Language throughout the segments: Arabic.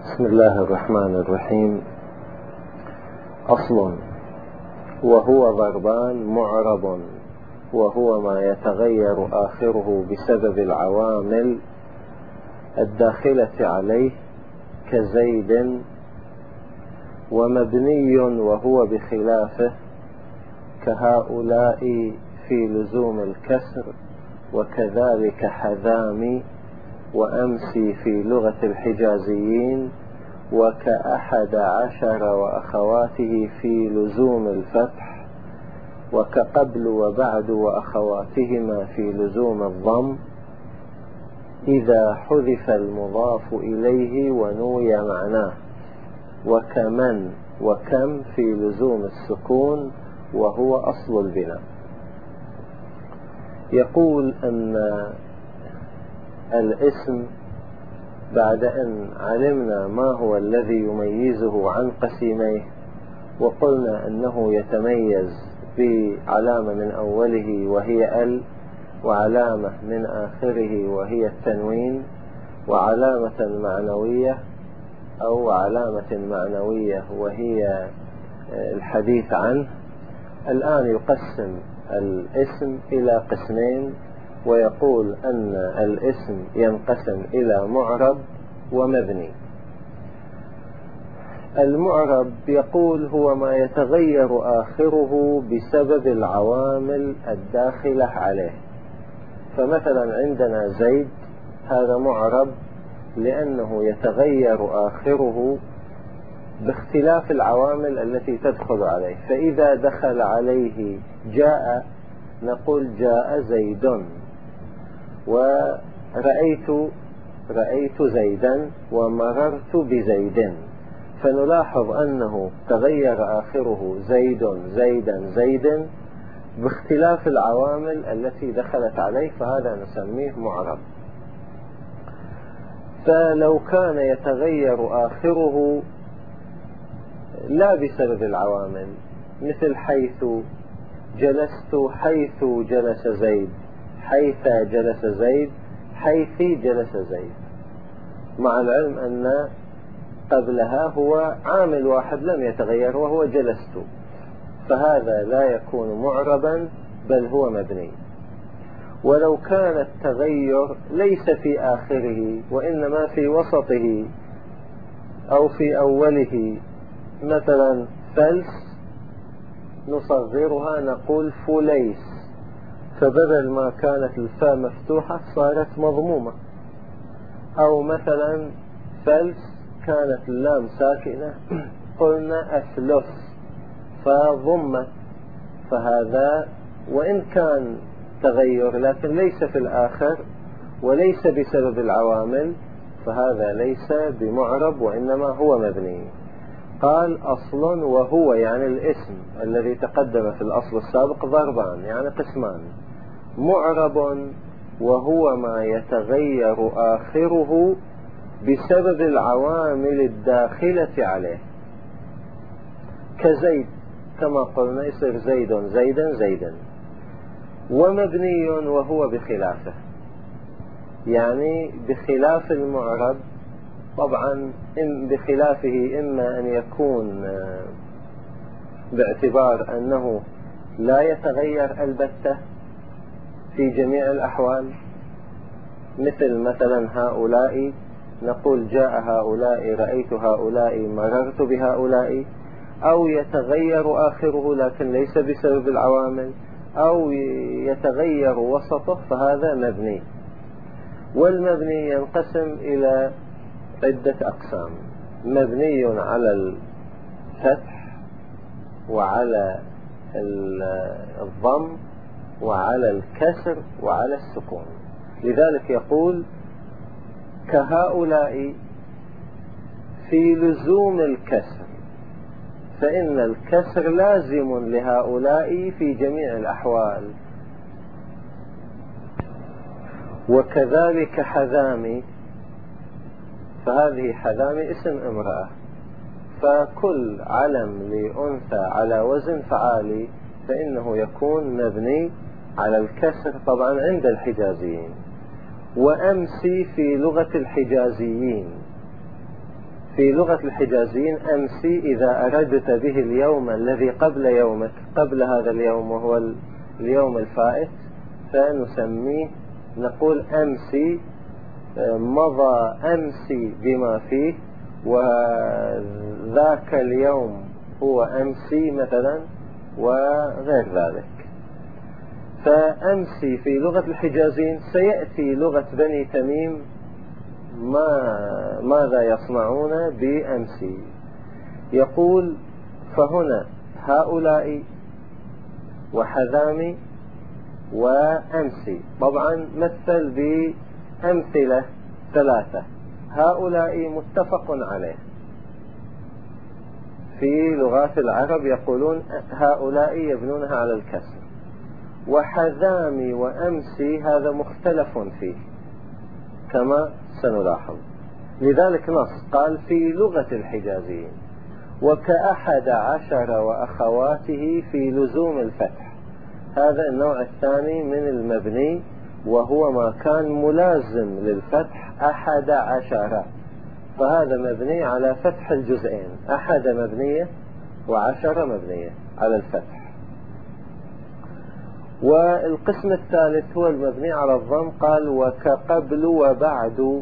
بسم الله الرحمن الرحيم. أصل: وهو ضربان معرب، وهو ما يتغير آخره بسبب العوامل الداخلة عليه كزيد، ومبني وهو بخلافه كهؤلاء في لزوم الكسر، وكذلك حذامي وأمسي في لغة الحجازيين، وك11 وأخواته في لزوم الفتح، وكقبل وبعد وأخواتهما في لزوم الضم إذا حذف المضاف إليه ونوي معناه، وكمن وكم في لزوم السكون وهو أصل البناء. يقول أن الاسم بعد أن علمنا ما هو الذي يميزه عن قسيميه، وقلنا أنه يتميز بعلامة من أوله وهي ال، وعلامة من آخره وهي التنوين، وعلامة معنوية أو علامة معنوية وهي الحديث عنه. الآن يقسم الاسم إلى قسمين، ويقول أن الاسم ينقسم إلى معرب ومبني. المعرب يقول هو ما يتغير آخره بسبب العوامل الداخلة عليه. فمثلا عندنا زيد، هذا معرب لأنه يتغير آخره باختلاف العوامل التي تدخل عليه. فإذا دخل عليه جاء نقول جاء زيد، ورأيت زيدا، ومررت بزيد. فنلاحظ أنه تغير آخره زيد زيدا زيد باختلاف العوامل التي دخلت عليه، فهذا نسميه معرب. فلو كان يتغير آخره لا بسبب العوامل، مثل حيث جلست، حيث جلس زيد، حيث جلس زيد، حيث جلس زيد، مع العلم أن قبلها هو عامل واحد لم يتغير وهو جلست، فهذا لا يكون معربا بل هو مبني. ولو كان التغير ليس في آخره وإنما في وسطه أو في أوله، مثلا فلس نصغرها نقول فليس، فبدل ما كانت الفاء مفتوحة صارت مضمومة. أو مثلا فلس كانت اللام ساكنة قلنا أفلس فضمت، فهذا وإن كان تغير لكن ليس في الآخر وليس بسبب العوامل، فهذا ليس بمعرب وإنما هو مبني. قال أصل وهو يعني الاسم الذي تقدم في الأصل السابق ضربان يعني قسمان. معرب وهو ما يتغير آخره بسبب العوامل الداخلة عليه كزيد، كما قلنا يصير زيد زيدا زيدا. ومبني وهو بخلافه، يعني بخلاف المعرب. طبعا بخلافه إما أن يكون باعتبار أنه لا يتغير البتة في جميع الأحوال، مثلا هؤلاء نقول جاء هؤلاء، رأيت هؤلاء، مررت بهؤلاء. أو يتغير آخره لكن ليس بسبب العوامل، أو يتغير وسطه، فهذا مبني. والمبني ينقسم إلى عدة أقسام: مبني على الفتح وعلى الضم وعلى الكسر وعلى السكون. لذلك يقول كهؤلاء في لزوم الكسر، فإن الكسر لازم لهؤلاء في جميع الأحوال. وكذلك حذامي، فهذه حذامي اسم امرأة، فكل علم لأنثى على وزن فعالي فإنه يكون مبني على الكسر طبعا عند الحجازيين. وأمسي في لغة الحجازيين في لغة الحجازيين أمسي إذا أردت به اليوم الذي قبل يومك، قبل هذا اليوم وهو اليوم الفائت، فنسميه نقول أمسي، مضى أمسي بما فيه، وذاك اليوم هو أمسي مثلا وغير ذلك. فأمسي في لغة الحجازين سيأتي لغة بني تميم ماذا يصنعون بأمسي. يقول فهنا هؤلاء وحذامي وأمسي، طبعا مثل بأمثلة ثلاثة. هؤلاء متفق عليه، في لغات العرب يقولون هؤلاء يبنونها على الكسر. وحذامي وأمسي هذا مختلف فيه كما سنلاحظ، لذلك نص قال في لغة الحجازيين وك11 وأخواته في لزوم الفتح. هذا النوع الثاني من المبني، وهو ما كان ملازم للفتح 11، فهذا مبني على فتح الجزئين، 1 مبنية و10 مبنية على الفتح. والقسم الثالث هو المبني على الضم، قال وكقبل وبعد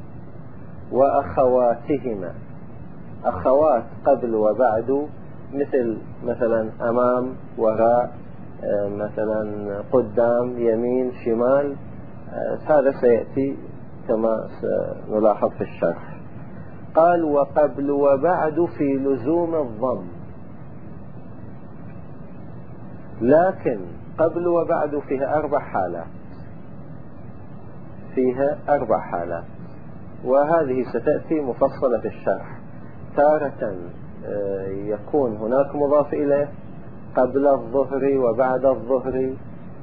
وأخواتهما. أخوات قبل وبعد مثلا أمام وراء، مثلا قدام يمين شمال، هذا سيأتي كما سنلاحظ في الشرح. قال وقبل وبعد في لزوم الضم، لكن قبل وبعد فيها 4 حالات، فيها 4 حالات، وهذه ستأتي مفصلة في الشرح. تارة يكون هناك مضاف إليه قبل الظهر وبعد الظهر،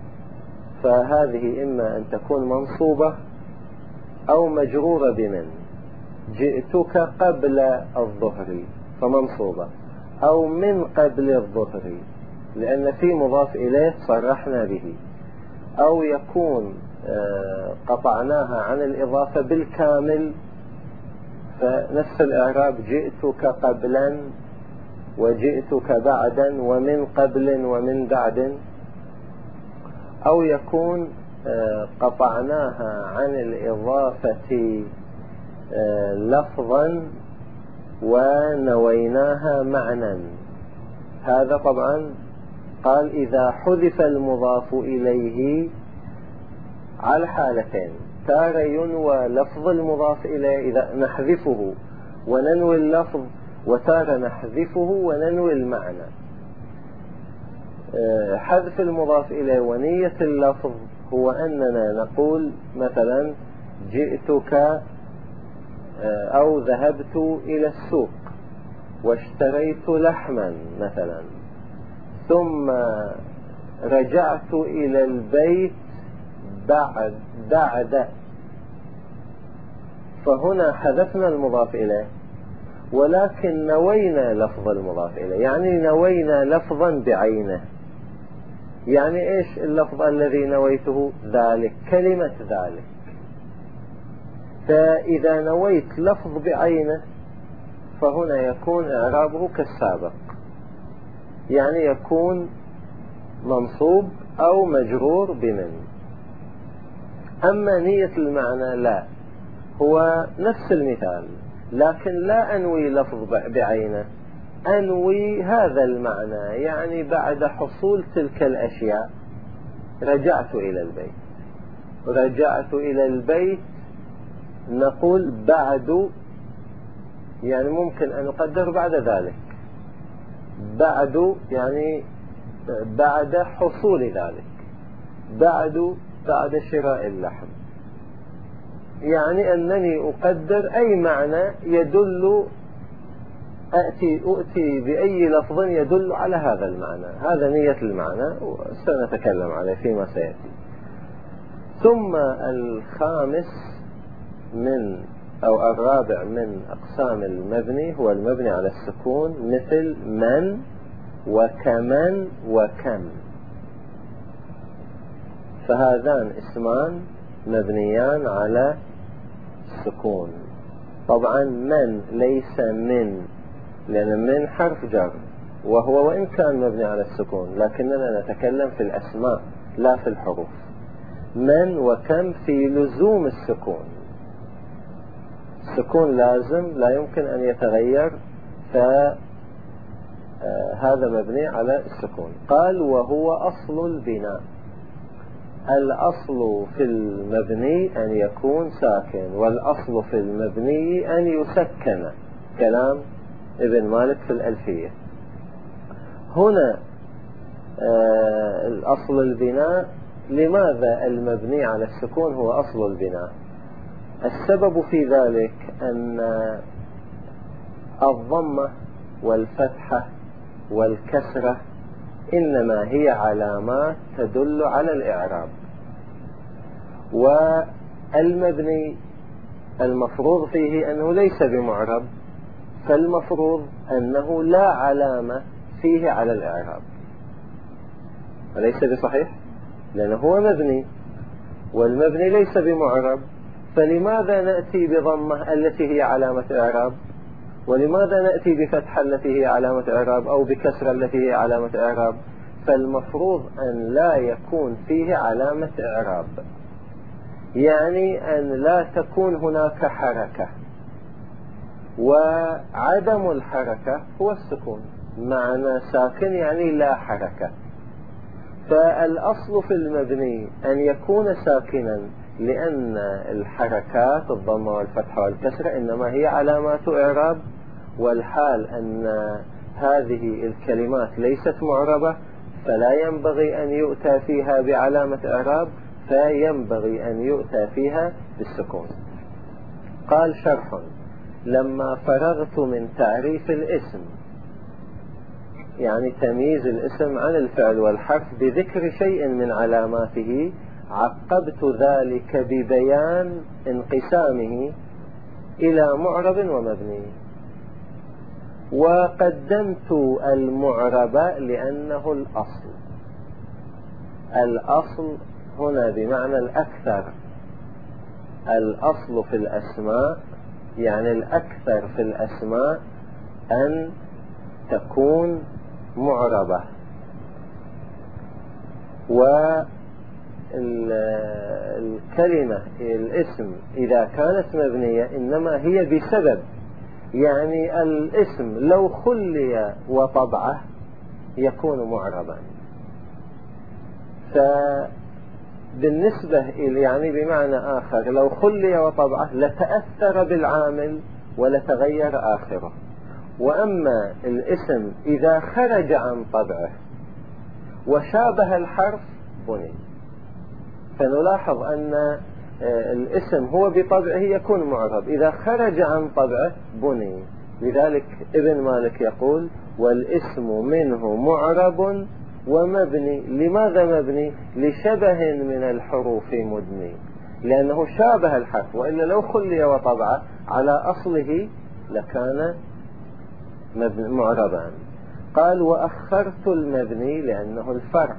فهذه إما أن تكون منصوبة أو مجرورة بمن. جئتك قبل الظهر فمنصوبة، أو من قبل الظهر لأن في مضاف إليه صرحنا به، أو يكون قطعناها عن الإضافة بالكامل، فنفس الإعراب جئتك قبلا وجئتك بعدا ومن قبل ومن بعد، أو يكون قطعناها عن الإضافة لفظا ونويناها معنى. هذا طبعا قال إذا حذف المضاف إليه على حالتين، تارة ينوى لفظ المضاف إليه إذا نحذفه وننوي اللفظ، وتارة نحذفه وننوي المعنى. حذف المضاف إليه ونية اللفظ هو أننا نقول مثلا جئتك أو ذهبت إلى السوق واشتريت لحما مثلا، ثم رجعت إلى البيت بعد، فهنا حذفنا المضاف إليه ولكن نوينا لفظ المضاف إليه، يعني نوينا لفظا بعينه. يعني إيش اللفظ الذي نويته؟ ذلك، كلمة ذلك. فإذا نويت لفظ بعينه فهنا يكون إعرابه كالسابق، يعني يكون منصوب أو مجرور بمن. أما نية المعنى لا، هو نفس المثال، لكن لا أنوي لفظ بعينه، أنوي هذا المعنى، يعني بعد حصول تلك الأشياء رجعت إلى البيت. رجعت إلى البيت نقول بعد، يعني ممكن أن نقدر بعد ذلك، بعد يعني بعد حصول ذلك، بعد شراء اللحم، يعني أنني أقدر أي معنى يدل، أؤتي بأي لفظ يدل على هذا المعنى. هذا نية المعنى وسنتكلم عليه فيما سيأتي. ثم الخامس من أو الرابع من أقسام المبني هو المبني على السكون، مثل من وكمن وكم، فهذان اسمان مبنيان على السكون. طبعا من ليس من، لأن من حرف جر، وهو وإن كان مبني على السكون، لكننا نتكلم في الأسماء لا في الحروف. من وكم في لزوم السكون، السكون لازم لا يمكن أن يتغير، فهذا مبني على السكون. قال وهو أصل البناء. الأصل في المبني أن يكون ساكن، والأصل في المبني أن يسكن، كلام ابن مالك في الألفية. هنا الأصل البناء. لماذا المبني على السكون هو أصل البناء؟ السبب في ذلك أن الضمة والفتحة والكسرة إنما هي علامات تدل على الإعراب، والمبني المفروض فيه أنه ليس بمعرب، فالمفروض أنه لا علامة فيه على الإعراب، أليس بصحيح؟ لأنه هو مبني، والمبني ليس بمعرب، فلماذا نأتي بضمة التي هي علامة إعراب؟ ولماذا نأتي بفتحة التي هي علامة إعراب أو بكسرة التي هي علامة إعراب؟ فالمفروض أن لا يكون فيه علامة إعراب، يعني أن لا تكون هناك حركة، وعدم الحركة هو السكون، معنى ساكن يعني لا حركة. فالأصل في المبني أن يكون ساكنا، لأن الحركات الضمة والفتحة والكسرة إنما هي علامات إعراب، والحال أن هذه الكلمات ليست معربة، فلا ينبغي أن يؤتى فيها بعلامة إعراب، فينبغي أن يؤتى فيها بالسكون. قال شرح: لما فرغت من تعريف الاسم، يعني تمييز الاسم عن الفعل والحرف بذكر شيء من علاماته، عقبت ذلك ببيان انقسامه إلى معرب ومبني. وقدمت المعرب لأنه الأصل. الأصل هنا بمعنى الأكثر. الأصل في الأسماء يعني الأكثر في الأسماء أن تكون معربة، والكلمة الاسم إذا كانت مبنية إنما هي بسبب، يعني الاسم لو خلي وطبعه يكون معربا. فبالنسبة يعني بمعنى آخر لو خلي وطبعه لتأثر بالعامل ولتغير آخره. وأما الاسم إذا خرج عن طبعه وشابه الحرف بني. فنلاحظ أن الاسم هو بطبعه يكون معرب، إذا خرج عن طبعه بني. لذلك ابن مالك يقول: والاسم منه معرب ومبني. لماذا مبني؟ لشبه من الحروف مدني، لأنه شابه الحرف، وإلا لو خلي وطبعه على أصله لكان معربا. قال: وأخرت المبني لأنه الفرع،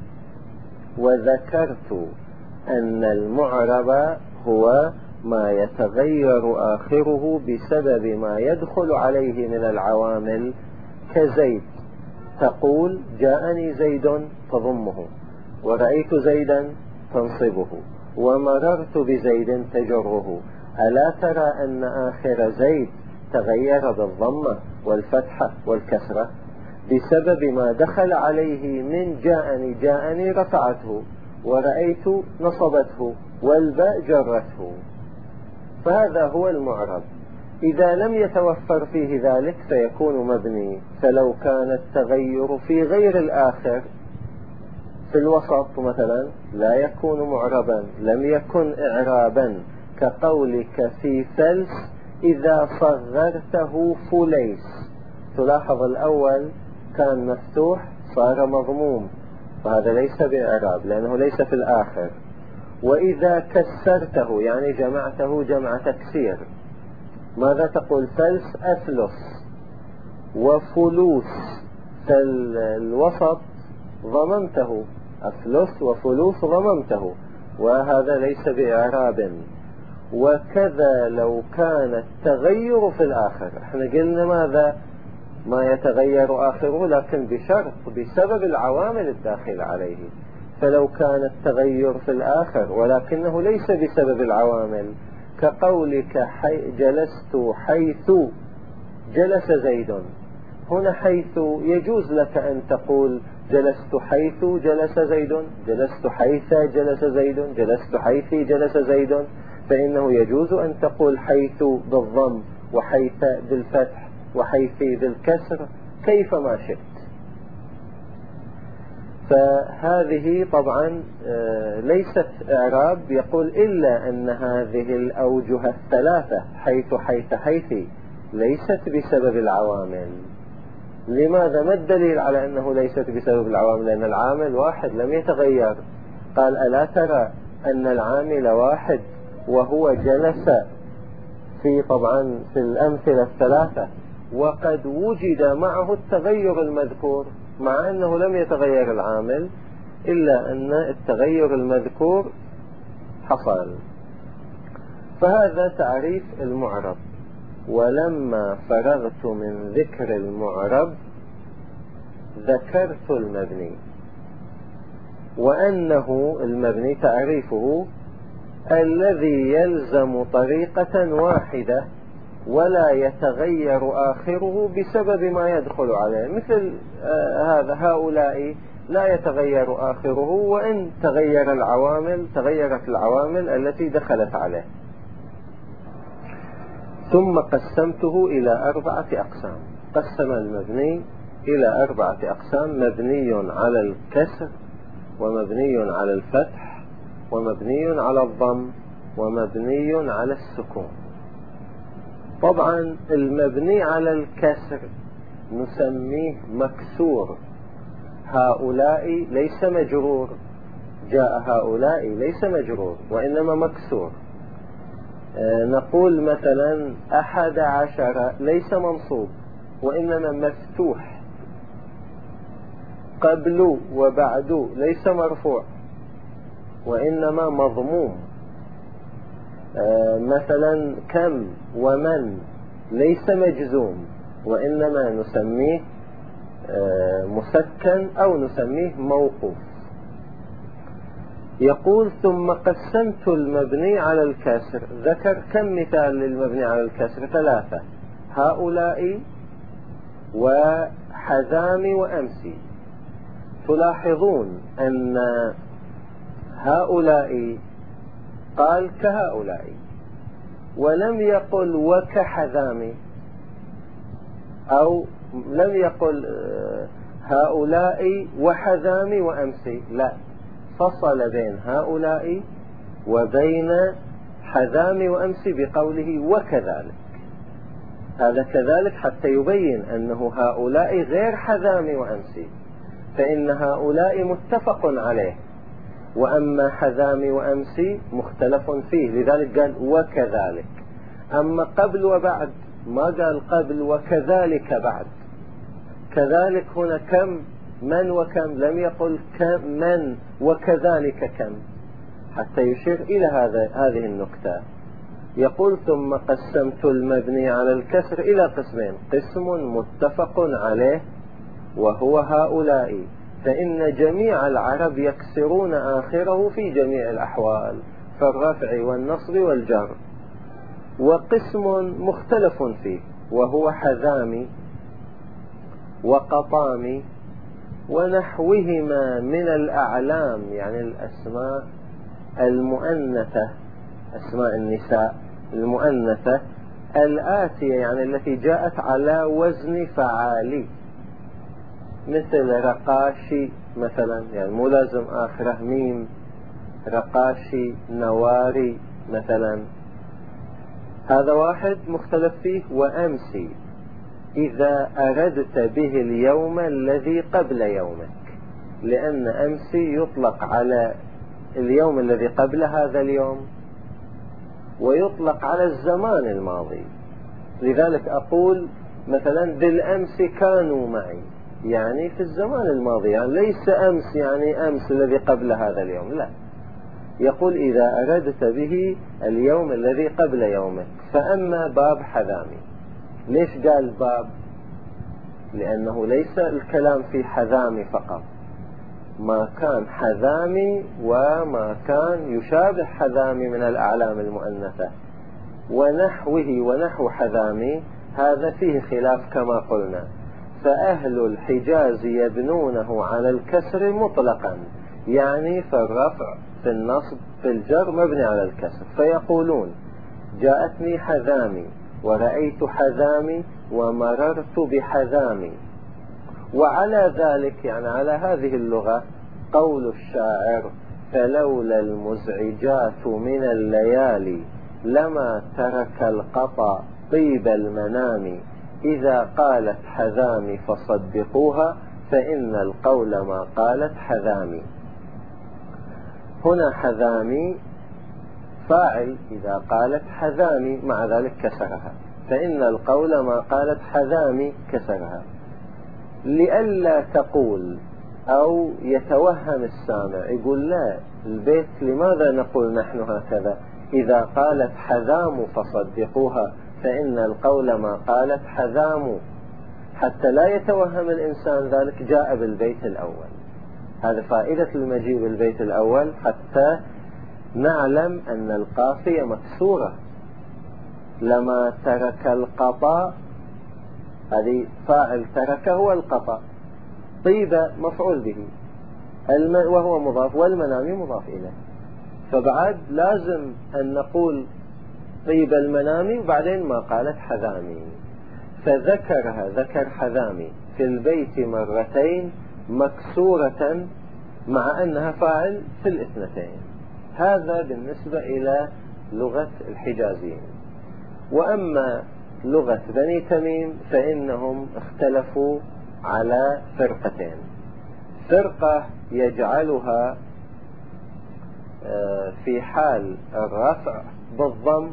وذكرت أن المعرب هو ما يتغير آخره بسبب ما يدخل عليه من العوامل، كزيد تقول: جاءني زيد تضمه، ورأيت زيدا تنصبه، ومررت بزيد تجره. ألا ترى أن آخر زيد تغير بالضمة والفتحة والكسرة بسبب ما دخل عليه من جاءني. جاءني رفعته، ورأيت نصبته، والباء جرته. فهذا هو المعرب. إذا لم يتوفر فيه ذلك فيكون مبني. فلو كان التغير في غير الآخر في الوسط مثلا لا يكون معربا، لم يكن إعرابا، كقولك في فلس: إذا صغرته فليس. تلاحظ الأول كان مفتوح صار مضموم، وهذا ليس بإعراب لأنه ليس في الآخر. وإذا كسرته يعني جمعته جمع تكسير، ماذا تقول؟ فلس أفلس، وفلوس فالوسط ضممته، أفلس وفلوس ضممته، وهذا ليس بإعراب. وكذا لو كان التغير في الآخر. احنا قلنا ماذا؟ ما يتغير آخره، لكن بشرط بسبب العوامل الداخلة عليه. فلو كان التغير في الآخر ولكنه ليس بسبب العوامل، كقولك جلست حيث جلس زيد. هنا حيث يجوز لك أن تقول جلست حيث جلس زيد، جلست حيث جلس زيد، جلست حيث جلس زيد، فإنه يجوز أن تقول حيث بالضم وحيث بالفتح وحيث بالكسر كيفما شئت. فهذه طبعا ليست إعراب يقول إلا أن هذه الأوجه الثلاثة حيث حيث حيث ليست بسبب العوامل. لماذا؟ ما الدليل على أنه ليست بسبب العوامل؟ لأن العامل واحد لم يتغير. قال ألا ترى أن العامل واحد وهو جلس طبعا في الأمثلة الثلاثة، وقد وجد معه التغير المذكور، مع أنه لم يتغير العامل إلا أن التغير المذكور حصل. فهذا تعريف المعرب. ولما فرغت من ذكر المعرب ذكرت المبني، وأنه المبني تعريفه الذي يلزم طريقة واحدة ولا يتغير آخره بسبب ما يدخل عليه، مثل هذا هؤلاء لا يتغير آخره، وإن تغيرت العوامل التي دخلت عليه. ثم قسمته إلى 4 أقسام. قسم المبني إلى 4 أقسام: مبني على الكسر، ومبني على الفتح، ومبني على الضم، ومبني على السكون. طبعا المبني على الكسر نسميه مكسور. هؤلاء ليس مجرور، جاء هؤلاء ليس مجرور وإنما مكسور. نقول مثلا 11 ليس منصوب وإنما مفتوح. قبل وبعد ليس مرفوع وإنما مضموم. مثلا كم ومن ليس مجزوم وإنما نسميه مسكن أو نسميه موقوف. يقول ثم قسمت المبني على الكسر. ذكر كم مثال للمبني على الكسر؟ 3: هؤلاء وحذام وأمسي. تلاحظون أن هؤلاء قال كهؤلاء، ولم يقل وكحذام، أو لم يقل هؤلاء وحذام وأمسي، لا، فصل بين هؤلاء وبين حذام وأمسي بقوله وكذلك. هذا كذلك حتى يبين أنه هؤلاء غير حذام وأمسي، فإن هؤلاء متفق عليه، وأما حذام وأمسي مختلف فيه، لذلك قال وكذلك. أما قبل وبعد ما قال قبل وكذلك بعد. كذلك هنا كم من وكم، لم يقل كم من وكذلك كم، حتى يشير إلى هذه النكتة. يقول ثم قسمت المبني على الكسر إلى قسمين: قسم متفق عليه وهو هؤلاء، فإن جميع العرب يكسرون آخره في جميع الأحوال، فالرفع والنصب والجر. وقسم مختلف فيه وهو حذام وقطام ونحوهما من الأعلام، يعني الأسماء المؤنثة، أسماء النساء المؤنثة الآتية، يعني التي جاءت على وزن فعالي، مثل رقاشي مثلا، يعني مو لازم آخره ميم. رقاشي، نواري مثلا، هذا واحد مختلف فيه. وأمسي إذا أردت به اليوم الذي قبل يومك، لأن أمسي يطلق على اليوم الذي قبل هذا اليوم ويطلق على الزمان الماضي. لذلك أقول مثلا بالأمس كانوا معي، يعني في الزمان الماضي، يعني ليس أمس يعني أمس الذي قبل هذا اليوم، لا، يقول إذا أردت به اليوم الذي قبل يومك. فأما باب حذامي، ليش قال باب؟ لأنه ليس الكلام في حذامي فقط، ما كان حذامي وما كان يشابه حذامي من الأعلام المؤنثة ونحوه ونحو حذامي، هذا فيه خلاف كما قلنا. فأهل الحجاز يبنونه على الكسر مطلقا، يعني في الرفع في النصب في الجر مبني على الكسر، فيقولون جاءتني حذامي ورأيت حذامي ومررت بحذامي. وعلى ذلك يعني على هذه اللغة قول الشاعر فلولا المزعجات من الليالي لما ترك القطا طيب المنام، إذا قالت حذامي فصدقوها فإن القول ما قالت حذامي. هنا حذامي فاعل إذا قالت حذامي مع ذلك كسرها، فإن القول ما قالت حذامي كسرها، لئلا تقول أو يتوهم السامع يقول لا البيت لماذا نقول نحن هكذا، إذا قالت حذام فصدقوها فإن القول ما قالت حذام، حتى لا يتوهم الإنسان ذلك جاء بالبيت الأول. هذا فائدة المجيء بالبيت الأول، حتى نعلم أن القافية مكسورة. لما ترك القطا، هذه فاعل ترك هو القطا، طيب مفعول به وهو مضاف، والمنام مضاف إليه، فبعد لازم أن نقول طيب المنام وبعدين ما قالت حذامي، فذكرها ذكر حذامي في البيت مرتين مكسورة مع أنها فاعل في الاثنتين. هذا بالنسبة إلى لغة الحجازيين. وأما لغة بني تميم فإنهم اختلفوا على فرقتين. فرقة يجعلها في حال الرفع بالضم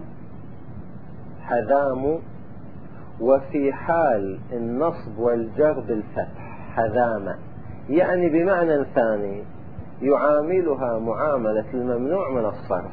حذام، وفي حال النصب والجر بالفتح حذامة، يعني بمعنى ثاني يعاملها معاملة الممنوع من الصرف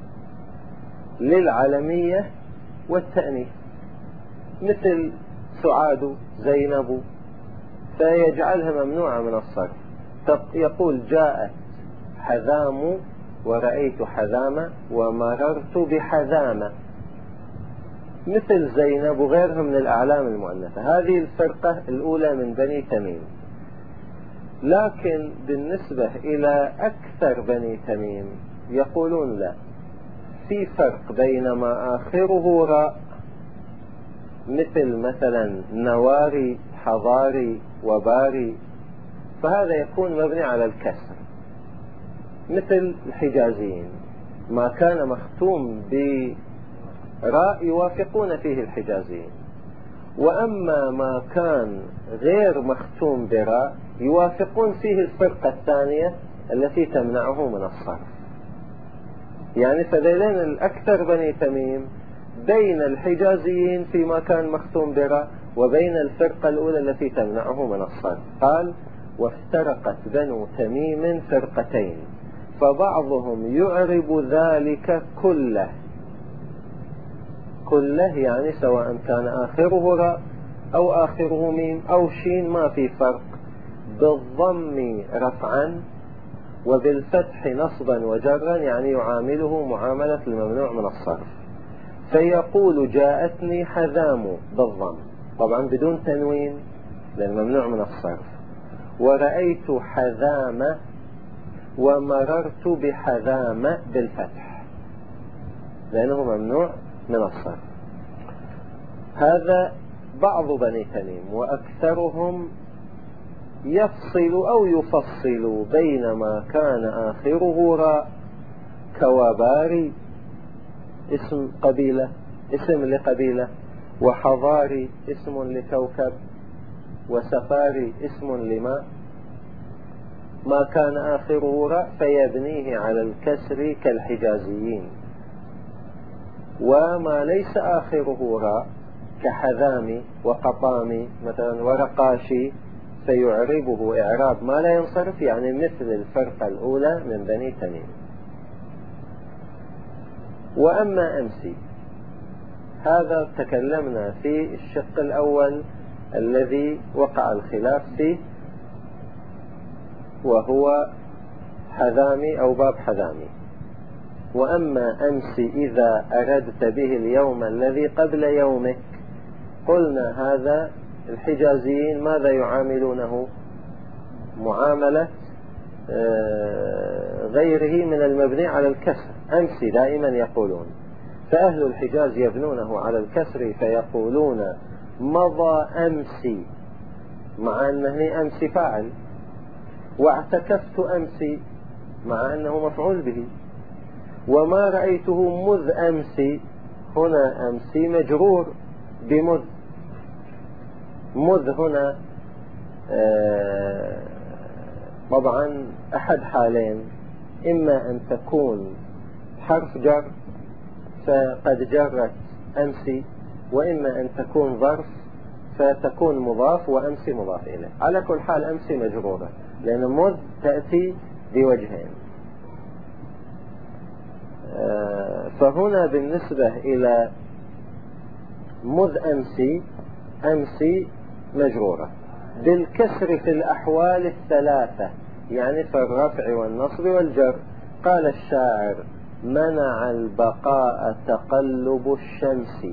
للعلمية والتأنيث، مثل سعاد زينب، فيجعلها ممنوعة من الصرف. يقول جاءت حذام ورأيت حذامة ومررت بحذامة، مثل زينب وغيرها من الأعلام المؤنثة. هذه الفرقة الأولى من بني تميم. لكن بالنسبة إلى أكثر بني تميم يقولون لا، في فرق بين ما آخره راء، مثلا نواري حضاري وباري، فهذا يكون مبني على الكسر مثل الحجازيين. ما كان مختوم براء يوافقون فيه الحجازيين، وأما ما كان غير مختوم براء يوافقون فيه الفرقة الثانية التي تمنعه من الصرف. يعني فذيلين الأكثر بني تميم بين الحجازيين فيما كان مختوم براء وبين الفرقة الأولى التي تمنعه من الصرف. قال وافترقت بنو تميم فرقتين، فبعضهم يعرب ذلك كله، كله يعني سواء كان آخره راء أو آخره ميم أو شين ما في فرق، بالضم رفعا وبالفتح نصبا وجرا، يعني يعامله معاملة الممنوع من الصرف. فيقول جاءتني حذام بالضم طبعا بدون تنوين لأن ممنوع من الصرف، ورأيت حذام ومررت بحذام بالفتح لأنه ممنوع من الصرف. هذا بعض بني تميم، وأكثرهم يفصل أو يفصل بين ما كان آخره راء كواباري اسم قبيلة اسم لقبيلة، وحضاري اسم لكوكب، وسفاري اسم لماء، ما كان آخره راء فيبنيه على الكسر كالحجازيين، وما ليس آخره راء كحذامي وقطامي مثلا ورقاشي فيعربه إعراب ما لا ينصرف، يعني مثل الفرقة الأولى من بني تميم. وأما أمسي هذا تكلمنا في الشق الأول الذي وقع الخلاف فيه، وهو حذامي أو باب حذامي. وأما أمسي إذا أردت به اليوم الذي قبل يومك، قلنا هذا الحجازيين ماذا يعاملونه؟ معاملة غيره من المبني على الكسر، أمسي دائما يقولون، فأهل الحجاز يبنونه على الكسر فيقولون مضى أمسي، مع أنه أمسي فاعل، واعتكفت أمسي مع أنه مفعول به، وما رأيته مذ أمسي، هنا أمسي مجرور بمذ. مذ هنا طبعا أحد حالين، إما أن تكون حرف جر فقد جرت أمسي، وإما أن تكون ظرف فتكون مضاف وأمسي مضاف إليه. على كل حال أمسي مجرورة، لأن مذ تأتي بوجهين. فهنا بالنسبة إلى مذ أمسي، أمسي مجرورة بالكسر في الأحوال الثلاثة، يعني في الرفع والنصب والجر. قال الشاعر منع البقاء تقلب الشمس،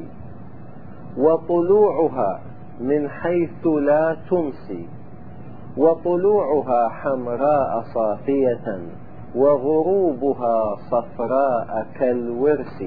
وطلوعها من حيث لا تمسي، وطلوعها حمراء صافية، وغروبها صفراء كالورس.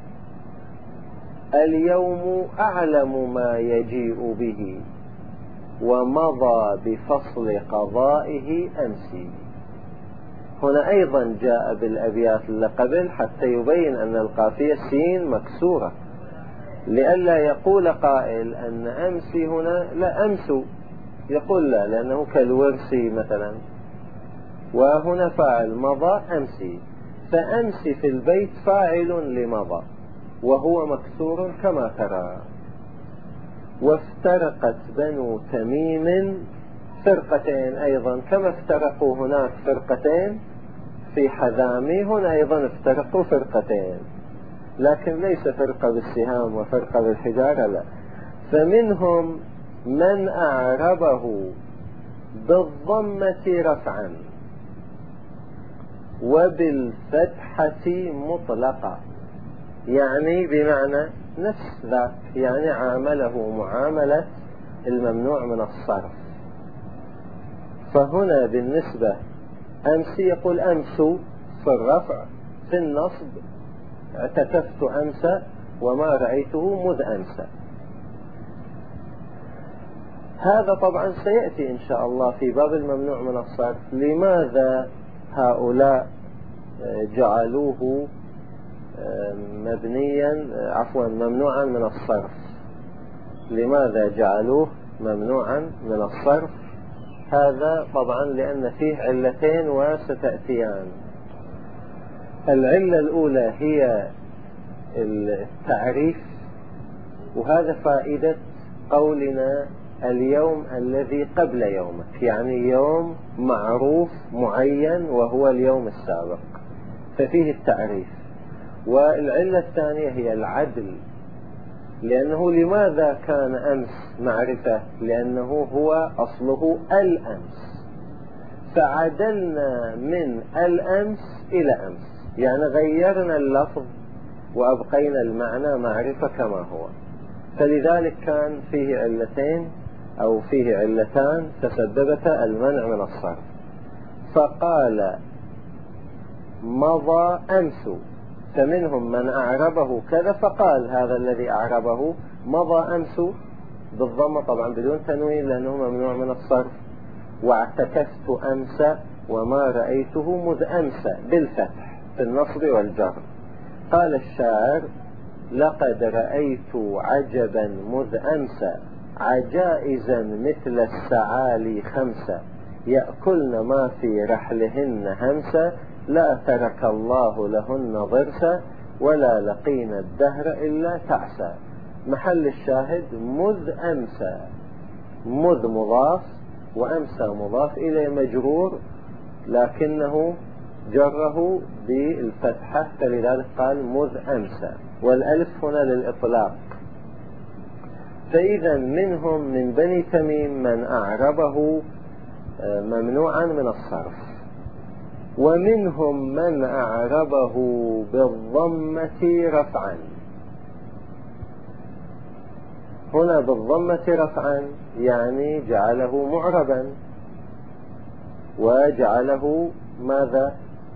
اليوم أعلم ما يجيء به، ومضى بفصل قضائه أمسي. هنا أيضا جاء بالأبيات اللي قبل حتى يبين أن القافية سين مكسورة، لئلا يقول قائل أن أمسي هنا لا أمسو، يقول لا، لأنه كالورسي مثلا، وهنا فاعل مضى أمسي، فأمسي في البيت فاعل لمضى وهو مكسور كما ترى. وافترقت بنو تميم فرقتين أيضا، كما افترقوا هناك فرقتين في حذامي، هنا أيضا افترقوا فرقتين، لكن ليس فرقة بالسهام وفرقة بالحجارة، لا. فمنهم من أعربه بالضمة رفعا وبالفتحة مطلقة، يعني بمعنى نفس ذاك، يعني عامله معاملة الممنوع من الصرف. فهنا بالنسبة أمسي يقول أمسو في الرفع، في النصب اعتكفت أمسى وما رأيته مذ أمسى. هذا طبعا سيأتي إن شاء الله في باب الممنوع من الصرف. لماذا هؤلاء جعلوه ممنوعا من الصرف؟ لماذا جعلوه ممنوعا من الصرف؟ هذا طبعا لأن فيه علتين وستأتيان. العلة الأولى هي التعريف، وهذا فائدة قولنا اليوم الذي قبل يومك، يعني يوم معروف معين وهو اليوم السابق، ففيه التعريف. والعلة الثانية هي العدل، لأنه لماذا كان أمس معرفة؟ لأنه هو أصله الأمس، فعدلنا من الأمس إلى أمس، يعني غيرنا اللفظ وأبقينا المعنى معرفة كما هو. فلذلك كان فيه علتين أو فيه علتان تسببتا المنع من الصرف. فقال مضى أمس، فمنهم من أعربه كذا، فقال هذا الذي أعربه مضى أمس بالضمة طبعا بدون تنوين لأنه ممنوع من الصرف، واعتكفت أمس وما رأيته مذ أمس بالفتح في النصب والجر. قال الشاعر لقد رأيت عجبا مذ أمس، عجائزا مثل السعالي خمسة، يأكلن ما في رحلهن همسة، لا ترك الله لهن ضرسا، ولا لقين الدهر إلا تعسى. محل الشاهد مذ أمسى، مذ مضاف وأمسى مضاف إليه مجرور، لكنه جره بالفتحة، فلذلك قال مذ أمسى، والألف هنا للإطلاق. فإذا منهم من بني تميم من أعربه ممنوعا من الصرف، ومنهم من أعربه بالضمة رفعا. هنا بالضمة رفعا يعني جعله معربا، وجعله ماذا؟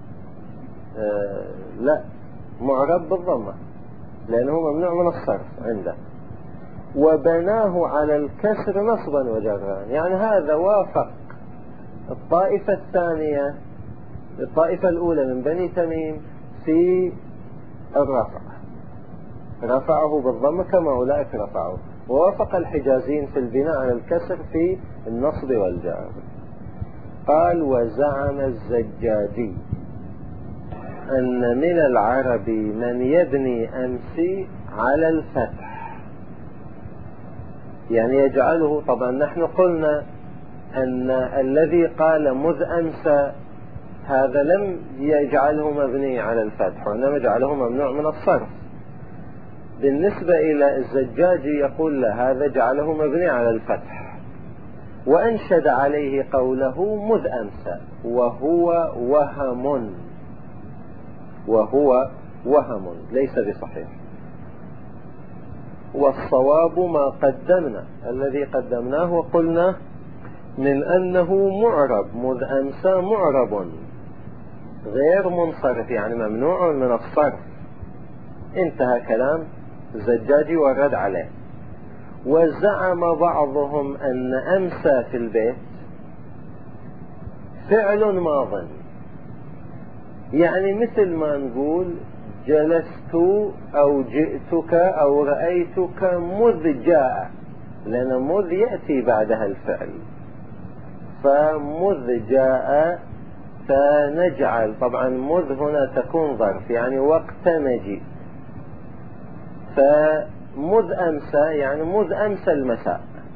لا، معرب بالضمة لأنه ممنوع من الصرف عنده. وبناه على الكسر نصبا وجرا، يعني هذا وافق الطائفة الثانية، الطائفة الأولى من بني تميم في الرفع، رفعه بالضمة كما أولئك رفعوا، ووافق الحجازين في البناء على الكسر في النصب والجر. قال وزعم الزجاجي أن من العرب من يبني أمسي على الفتح، يعني يجعله، طبعا نحن قلنا أن الذي قال مذ أمسى هذا لم يجعله مبني على الفتح، وإنما جعله ممنوع من الصرف. بالنسبة إلى الزجاجي يقول له هذا جعله مبني على الفتح، وأنشد عليه قوله مذ أمسى وهو وهم ليس بصحيح. والصواب ما قدمنا، الذي قدمناه وقلنا من أنه معرب، مذ أمسى معرب غير منصرف، يعني ممنوع من الصرف. انتهى كلام الزجاجي والرد عليه. وزعم بعضهم أن أمسى في البيت فعل ماض، يعني مثل ما نقول جلست أو جئتك أو رأيتك مذ جاء، لأن مذ يأتي بعدها الفعل، فمذ جاء فنجعل، طبعا مذ هنا تكون ظرف يعني وقت مجيء، فمذ أمسى يعني مذ أمسى المساء.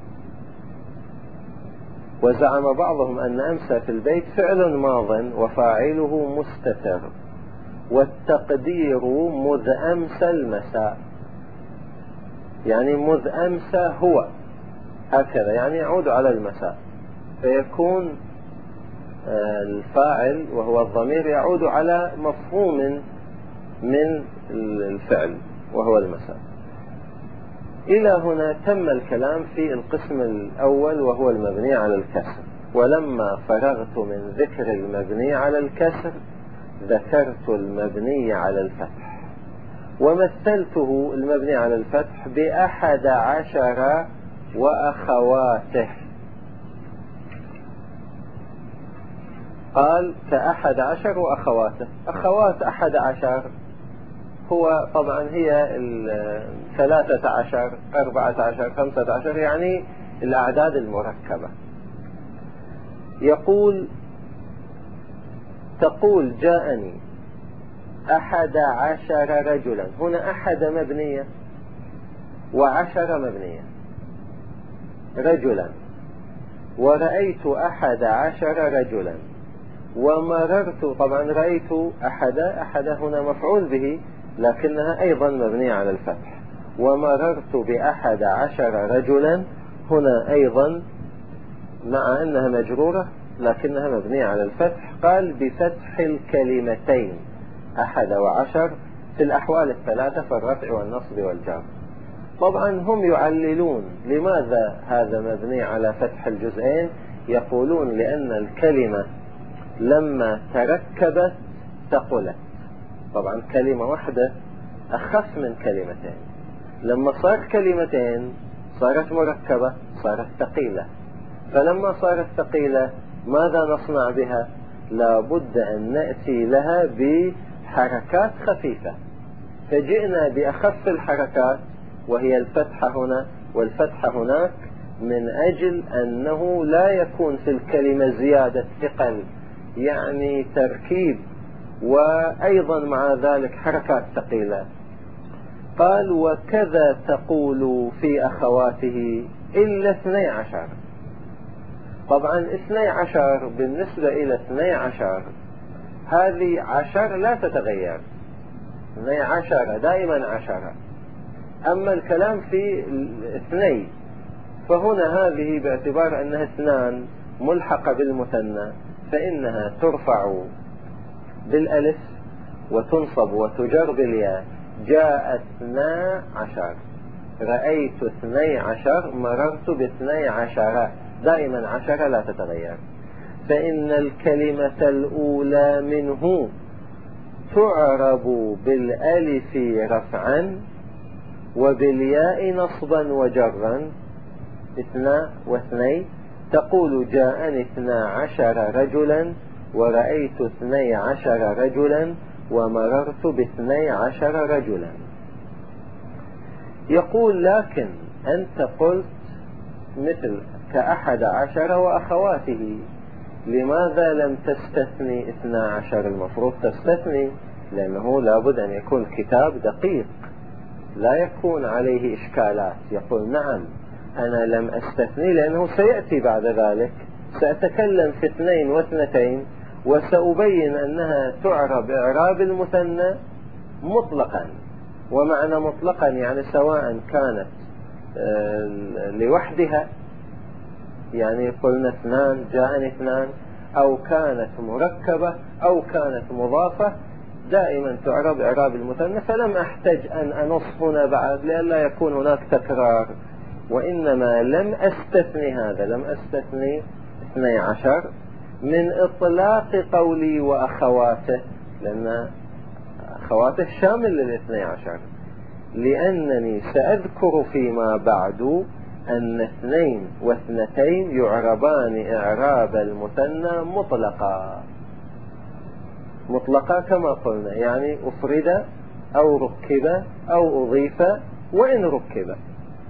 وزعم بعضهم أن أمسى في البيت فعل ماض وفاعله مستتر، والتقدير مذ أمسى المساء، يعني مذ أمسى هو هكذا، يعني يعود على المساء، فيكون الفاعل وهو الضمير يعود على مفهوم من الفعل وهو المساء. إلى هنا تم الكلام في القسم الأول وهو المبني على الكسر. ولما فرغت من ذكر المبني على الكسر ذكرت المبني على الفتح، ومثلته المبني على الفتح ب11 وأخواته. قال ك11 وأخواته. أخوات 11 هو طبعا هي 13 14 15، يعني الأعداد المركبة. يقول تقول جاءني 11 رجلا، هنا 1 مبنية و10 مبنية، رجلا، ورأيت 11 رجلا، ومررت، طبعا رأيت أحد هنا مفعول به لكنها أيضا مبنية على الفتح، ومررت ب11 رجلا هنا أيضا مع أنها مجرورة لكنها مبنية على الفتح. قال بفتح الكلمتين 11 في الأحوال الثلاثة، في الرفع والنصب والجر. طبعا هم يعللون لماذا هذا مبني على فتح الجزئين، يقولون لأن الكلمة لما تركبت ثقلت، طبعا كلمة واحدة أخف من كلمتين، لما صار كلمتين صارت مركبة صارت ثقيلة، فلما صارت ثقيلة ماذا نصنع بها؟ لابد أن نأتي لها بحركات خفيفة، فجئنا بأخف الحركات وهي الفتحة هنا والفتحة هناك، من أجل أنه لا يكون في الكلمة زيادة ثقل، يعني تركيب وأيضا مع ذلك حركات ثقيلة. قال وكذا تقول في أخواته إلا 12. طبعا 12 بالنسبة إلى 12 هذه 10 لا تتغير، 12 دائما 10. أما الكلام في 2 فهنا هذه باعتبار أنها 2 ملحقة بالمثنى فإنها ترفع بالألف وتنصب وتجر بالياء. جاء 12، رأيت 12، مررت ب12، دائما 10 لا تتغير. فإن الكلمة الأولى منه تعرب بالألف رفعا وبالياء نصبا وجرا. 2 و2 تقول جاءني 12 رجلا ورأيت 12 رجلا ومررت ب12 رجلا. يقول لكن أنت قلت مثل ك11 وأخواته، لماذا لم تستثني 12؟ المفروض تستثني، لأنه لابد أن يكون الكتاب دقيق لا يكون عليه إشكالات. يقول نعم أنا لم أستثني لأنه سيأتي بعد ذلك سأتكلم في 2 و2 وسأبين أنها تعرب إعراب المثنى مطلقا. ومعنى مطلقا يعني سواء كانت لوحدها، يعني قلنا 2 جاءني 2، أو كانت مركبة أو كانت مضافة، دائما تعرب إعراب المثنى. فلم أحتج أن أنص هنا بعد لئلا يكون هناك تكرار، وإنما لم أستثني هذا، لم أستثني 12 من إطلاق قولي وأخواته، لأن أخواته شامل لل12، لأنني سأذكر فيما بعد أن 2 و2 يعربان إعراب المثنى مطلقا كما قلنا، يعني أفرد أو ركب أو أضيف وإن ركب.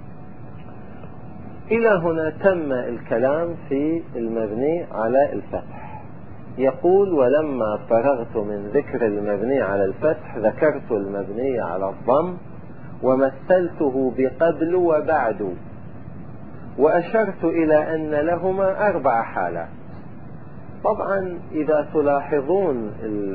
إلى هنا تم الكلام في المبني على الفتح. يقول ولما فرغت من ذكر المبني على الفتح ذكرت المبني على الضم ومثلته بقبل وبعد، وأشرت إلى أن لهما 4 حالات. طبعا إذا تلاحظون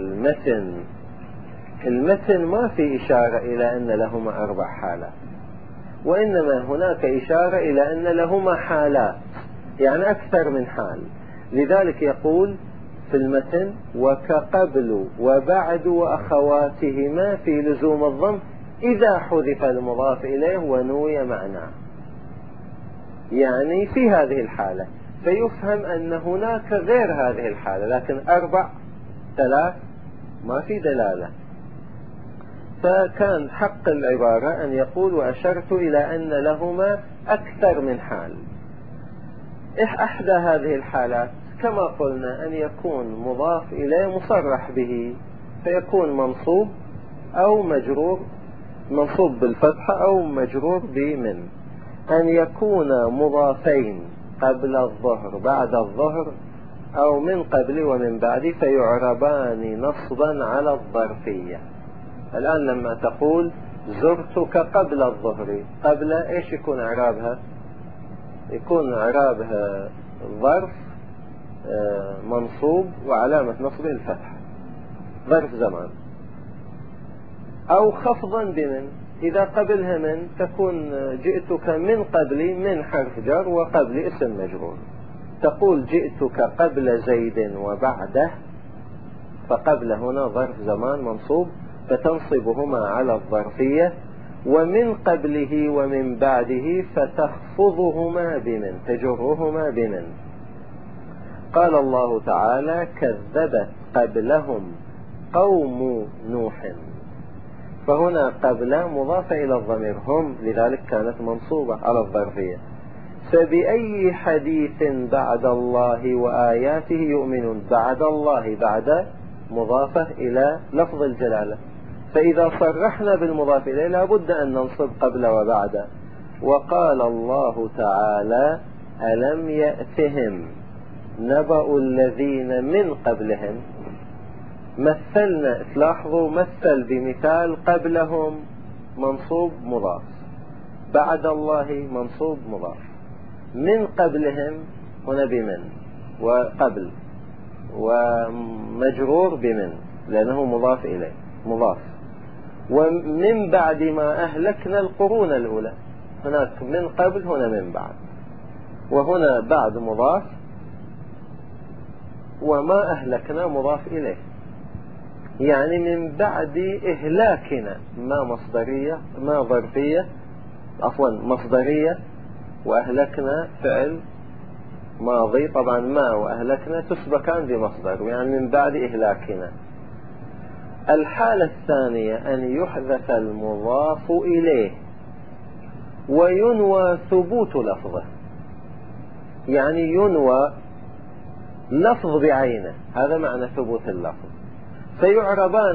المتن ما في إشارة إلى أن لهما 4 حالات، وإنما هناك إشارة إلى أن لهما حالات، يعني أكثر من حال. لذلك يقول في المتن وكقبل وبعد وأخواتهما في لزوم الضم إذا حذف المضاف إليه ونوي معناه، يعني في هذه الحالة. فيفهم أن هناك غير هذه الحالة، لكن 4 3 ما في دلالة. فكان حق العبارة أن يقول وأشرت إلى أن لهما أكثر من حال. إحدى هذه الحالات كما قلنا أن يكون مضاف إليه مصرح به فيكون منصوب أو مجرور، منصوب بالفتحة أو مجرور بمن. أن يكون مضافين قبل الظهر بعد الظهر أو من قبل ومن بعد فيعربان نصبا على الظرفية. الآن لما تقول زرتك قبل الظهر، قبل إيش يكون إعرابها؟ يكون إعرابها ظرف منصوب وعلامة نصبه الفتح، ظرف زمان. أو خفضا بمن، إذا قبلها من تكون جئتك من قبل، من حرف جر وقبل اسم مجرور. تقول جئتك قبل زيد وبعده، فقبل هنا ظرف زمان منصوب فتنصبهما على الظرفية، ومن قبله ومن بعده فتخفضهما بمن، تجرهما بمن. قال الله تعالى كذبت قبلهم قوم نوح، فهنا قبل مضافة إلى الضمير هم، لذلك كانت منصوبة على الظرفية. فبأي حديث بعد الله وآياته يؤمنون، بعد الله بعد مضافة إلى لفظ الجلالة، فإذا صرحنا بالمضاف إليه لابد أن ننصب قبل وبعد. وقال الله تعالى ألم يأتهم نبأ الذين من قبلهم، مثلنا، تلاحظوا مثل بمثال قبلهم منصوب مضاف، بعد الله منصوب مضاف، من قبلهم هنا بمن وقبل ومجرور بمن لأنه مضاف إليه مضاف. ومن بعد ما أهلكنا القرون الأولى، هناك من قبل، هنا من بعد، وهنا بعد مضاف، وما أهلكنا مضاف إليه، يعني من بعد إهلاكنا. ما مصدرية، ما ظرفية، عفوا مصدرية، وأهلكنا فعل ماضي. طبعا ما وأهلكنا تسبقان بمصدر، يعني من بعد إهلاكنا. الحالة الثانية أن يحذف المضاف إليه وينوى ثبوت لفظه، يعني ينوى لفظ بعينه، هذا معنى ثبوت اللفظ. فيعربان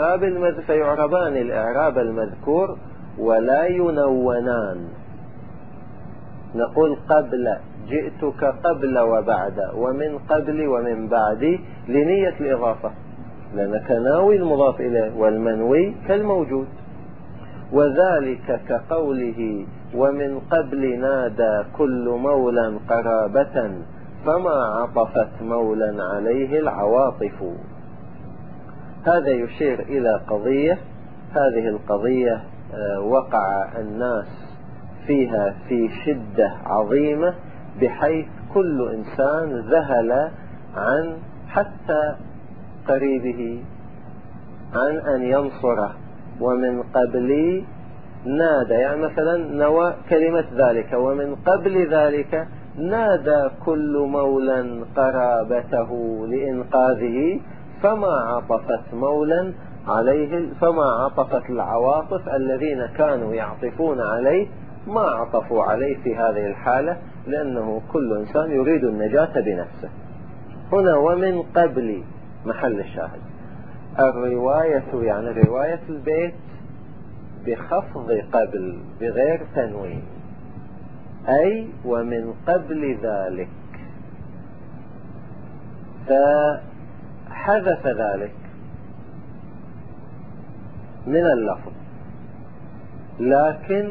الإعراب المذكور ولا ينونان. نقول قبل، جئتك قبل وبعد، ومن قبل ومن بعد، لنية الإضافة، لأنك ناوي المضاف إليه، والمنوي كالموجود. وذلك كقوله ومن قبل نادى كل مولى قرابة فما عطفت مولى عليه العواطف. هذا يشير إلى قضية، هذه القضية وقع الناس فيها في شدة عظيمة، بحيث كل إنسان ذهل عن حتى قريبه عن أن ينصره. ومن قبل نادى، يعني مثلا نوى كلمة ذلك، ومن قبل ذلك نادى كل مولى قرابته لإنقاذه فما عطفت مولى عليه، فما عطفت العواطف الذين كانوا يعطفون عليه ما عطفوا عليه في هذه الحالة، لأنه كل إنسان يريد النجاة بنفسه. هنا ومن قبل محل الشاهد. الرواية يعني رواية البيت بخفض قبل بغير تنوين، أي ومن قبل ذلك، فحذف ذلك من اللفظ، لكن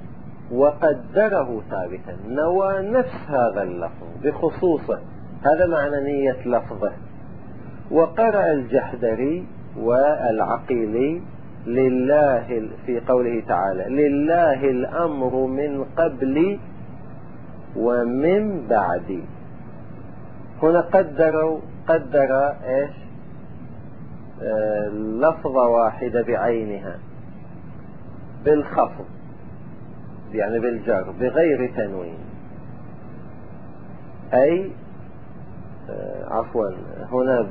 وقدره ثابتا، نوى نفس هذا اللفظ بخصوصه، هذا معنى نية لفظه. وقرأ الجحدري والعقيلي لله في قوله تعالى لله الأمر من قبل ومن بعد. هنا قدر ايش؟ لفظة واحدة بعينها بالخفض، يعني بالجر بغير تنوين، أي عفوا هنا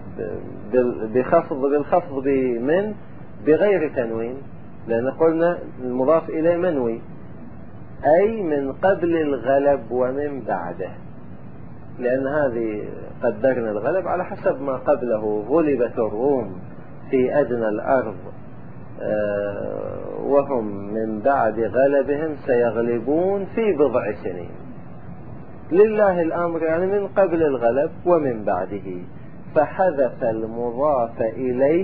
بالخفض بمن بغير تنوين، لأن قلنا المضاف إليه منوي، أي من قبل الغلب ومن بعده، لأن هذه قدرنا الغلب على حسب ما قبله. غلبت الروم في أدنى الأرض وهم من بعد غلبهم سيغلبون في بضع سنين. لله الأمر يعني من قبل الغلب ومن بعده، فحذف المضاف إليه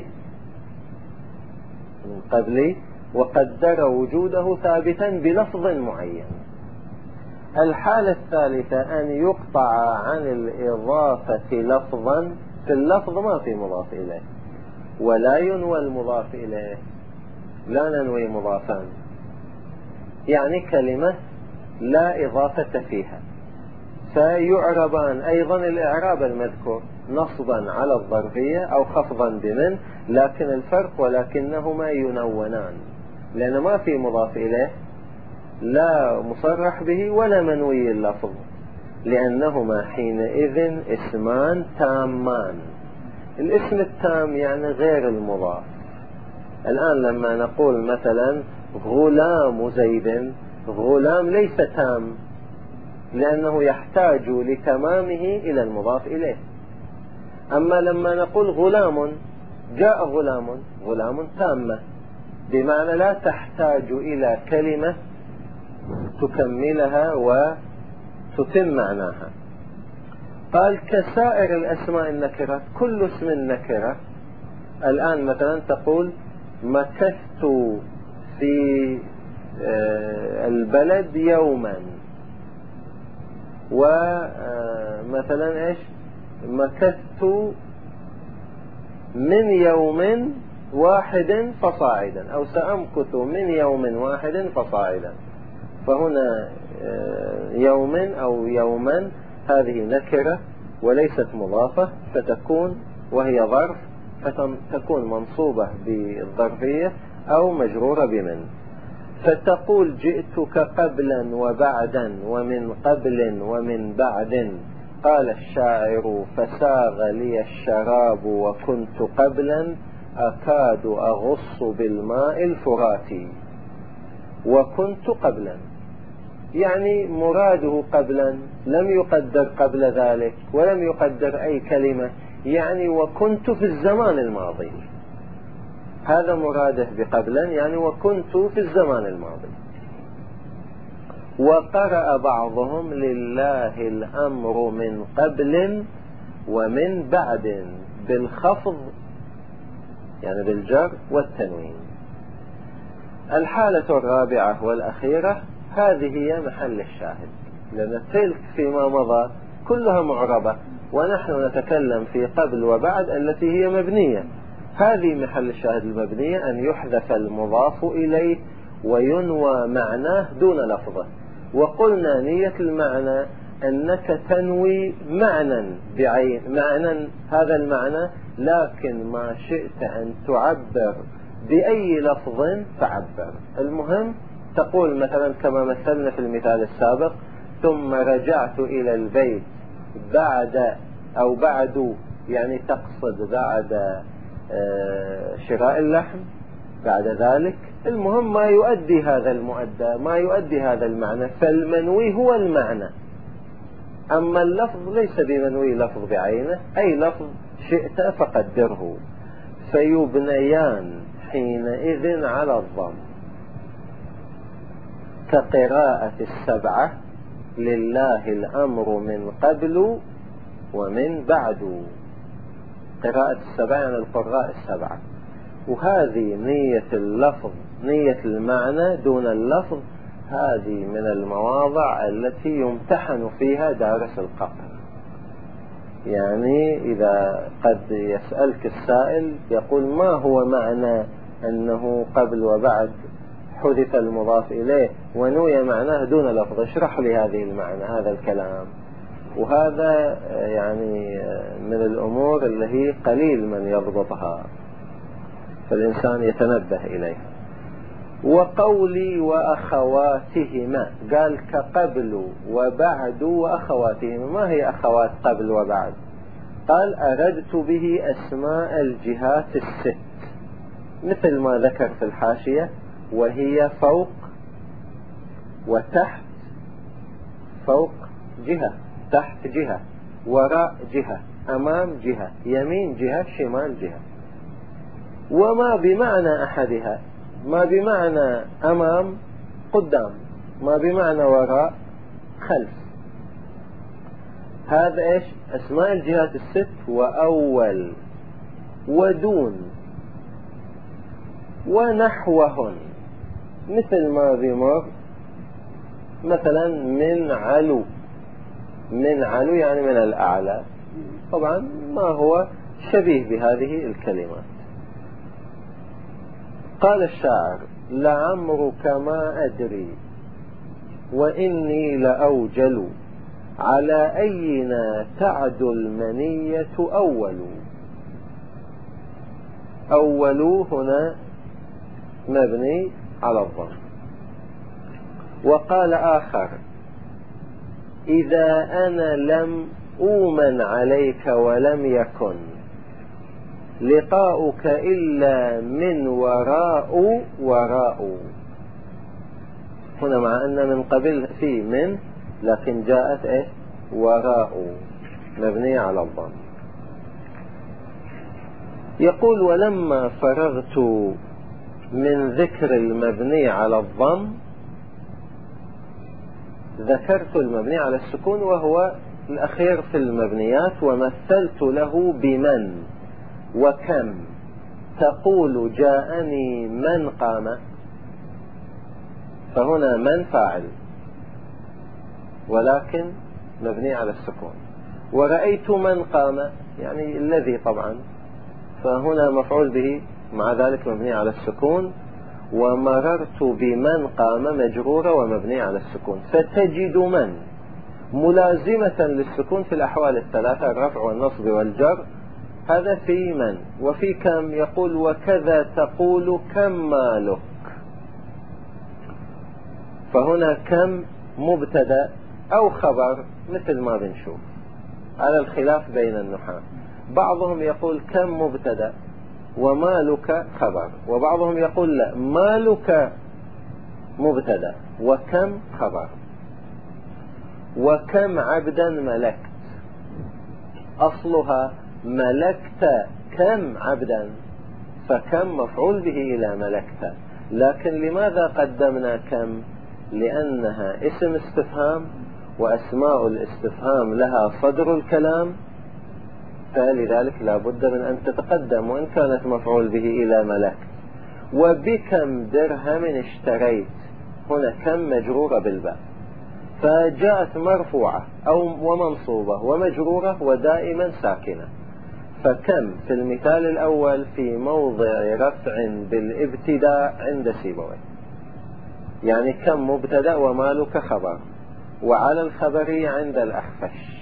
من قبل وقدر وجوده ثابتا بلفظ معين. الحالة الثالثة أن يقطع عن الإضافة لفظا، في اللفظ ما في مضاف إليه ولا ينوى المضاف إليه، لا ننوي مضافا، يعني كلمة لا إضافة فيها، فيعربان أيضا الإعراب المذكور نصبا على الظرفية أو خفضا بمن، لكن الفرق ولكنهما ينونان، لأن ما في مضاف إليه لا مصرح به ولا منوي اللفظ، لأنهما حينئذ اسمان تامان. الاسم التام يعني غير المضاف. الآن لما نقول مثلا غلام زيد، غلام ليس تام، لأنه يحتاج لتمامه إلى المضاف إليه. أما لما نقول غلام، جاء غلام تامة، بمعنى لا تحتاج إلى كلمة تكملها وتتم معناها. قال كسائر الأسماء النكرة، كل اسم نكرة. الآن مثلا تقول مكثت في البلد يوما، ومثلا ايش مكثت من يوم واحد فصاعدا، أو سأمكث من يوم واحد فصاعدا. فهنا يوم أو يوما هذه نكرة وليست مضافة، فتكون وهي ظرف فتكون منصوبة بالظرفية أو مجرورة بمن. فتقول جئتك قبلا وبعدا ومن قبل ومن بعد. قال الشاعر فساغ لي الشراب وكنت قبلا أكاد أغص بالماء الفراتي. وكنت قبلا يعني مراده قبلا، لم يقدر قبل ذلك ولم يقدر أي كلمة، يعني وكنت في الزمان الماضي، هذا مراده بقبلا، يعني وكنت في الزمان الماضي. وقرأ بعضهم لله الأمر من قبل ومن بعد بالخفض يعني بالجر والتنوين. الحالة الرابعة والأخيرة هذه هي محل الشاهد، لأن تلك فيما مضى كلها معربة، ونحن نتكلم في قبل وبعد التي هي مبنية. هذه محل الشاهد المبنية، أن يحذف المضاف إليه وينوى معناه دون لفظه. وقلنا نية المعنى أنك تنوي معنى بعين معنى هذا المعنى، لكن ما شئت أن تعبر بأي لفظ فعبر. المهم تقول مثلا كما مثلنا في المثال السابق: ثم رجعت إلى البيت بعد أو بعد، يعني تقصد بعد شراء اللحم، بعد ذلك. المهم ما يؤدي هذا المؤدى، ما يؤدي هذا المعنى، فالمنوي هو المعنى، أما اللفظ ليس بمنوي لفظ بعينه، أي لفظ شئت فقدره. فيبنيان حينئذ على الضم كقراءة السبعة لله الأمر من قبل ومن بعد. قراءة السبعة يعني القراء السبعة، وهذه نية اللفظ، نية المعنى دون اللفظ. هذه من المواضع التي يمتحن فيها دارس القطر. يعني إذا قد يسألك السائل يقول: ما هو معنى أنه قبل وبعد حذف المضاف إليه ونوي معناه دون لفظ؟ اشرح لي هذه المعنى، هذا الكلام. وهذا يعني من الأمور اللي هي قليل من يضبطها، فالإنسان يتنبه إليها. وقولي وأخواتهما، قال كقبل وبعد وأخواتهما. ما هي أخوات قبل وبعد؟ قال: أردت به أسماء الجهات الست، مثل ما ذكر في الحاشية، وهي فوق وتحت. فوق جهة، تحت جهة، وراء جهة، أمام جهة، يمين جهة، شمال جهة. وما بمعنى أحدها، ما بمعنى أمام قدام، ما بمعنى وراء خلف. هذا إيش؟ أسماء الجهات الست. وأول ودون ونحوهن، مثل ما بمر مثلا من علو. من علو يعني من الأعلى، طبعا ما هو شبيه بهذه الكلمات. قال الشاعر: لعمرك ما أدري وإني لأوجل، على أينا تعدو المنية أول. أول هنا مبني على الضم. وقال آخر: إذا أنا لم أؤمن عليك ولم يكن لقاؤك إلا من وراء وراء. هنا مع أن من قبل في من، لكن جاءت إيه؟ وراء، مبنية على الضم. يقول: ولما فرغت من ذكر المبني على الضم ذكرت المبني على السكون، وهو الأخير في المبنيات، ومثلت له بمن وكم. تقول: جاءني من قام، فهنا من فاعل ولكن مبني على السكون. ورأيت من قام يعني الذي طبعا فهنا مفعول به مع ذلك مبني على السكون. ومررت بمن قام مجرورة ومبني على السكون. فتجد من ملازمة للسكون في الأحوال الثلاثة، الرفع والنصب والجر، هذا في من. وفي كم يقول وكذا تقول كم مالك. فهنا كم مبتدأ أو خبر مثل ما بنشوف على الخلاف بين النحاة. بعضهم يقول كم مبتدأ ومالك خبر، وبعضهم يقول لا، مالك مبتدأ وكم خبر. وكم عبدا ملكت، أصلها ملكت كم عبدا، فكم مفعول به إلى ملكت. لكن لماذا قدمنا كم؟ لأنها اسم استفهام، وأسماء الاستفهام لها صدر الكلام، فلذلك لا بد من أن تتقدم وإن كانت مفعول به إلى ملكت. وبكم درهم اشتريت، هنا كم مجرورة بالباء، فجاءت مرفوعة أو ومنصوبة ومجرورة ودائما ساكنة. فكم في المثال الأول في موضع رفع بالابتداء عند سيبويه، يعني كم مبتدأ ومالك خبر، وعلى الخبرية عند الأخفش.